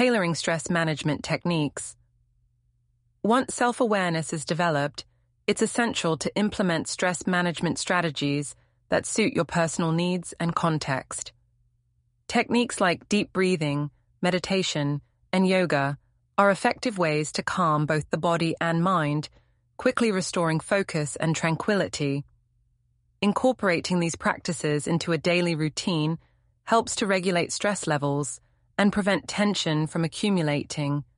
tailoring stress management techniques. Once self-awareness is developed, it's essential to implement stress management strategies that suit your personal needs and context. Techniques like deep breathing, meditation, and yoga are effective ways to calm both the body and mind, quickly restoring focus and tranquility. Incorporating these practices into a daily routine helps to regulate stress levels and prevent tension from accumulating,